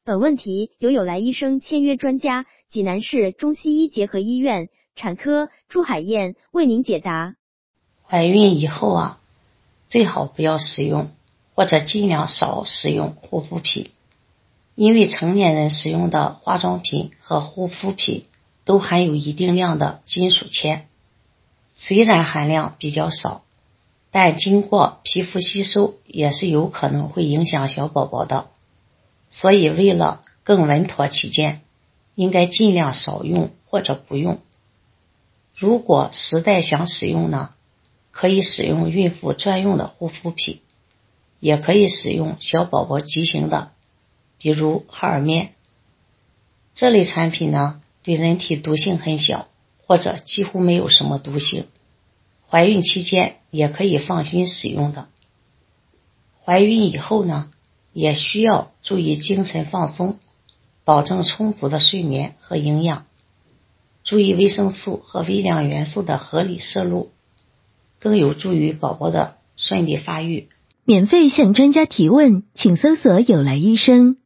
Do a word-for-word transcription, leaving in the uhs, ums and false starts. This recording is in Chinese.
本问题由有来医生签约专家济南市中西医结合医院产科朱海燕为您解答。 怀孕以后啊，最好不要使用或者尽量少使用护肤品，因为成年人使用的化妆品和护肤品都含有一定量的金属铅，虽然含量比较少，但经过皮肤吸收也是有可能会影响小宝宝的，所以为了更稳妥起见，应该尽量少用或者不用。如果实在想使用呢，可以使用孕妇专用的护肤品，也可以使用小宝宝急型的，比如哈尔面。这类产品呢，对人体毒性很小，或者几乎没有什么毒性，怀孕期间也可以放心使用的。怀孕以后呢，也需要注意精神放松，保证充足的睡眠和营养，注意维生素和微量元素的合理摄入，更有助于宝宝的顺利发育。 免费向专家提问，请搜索有来医生。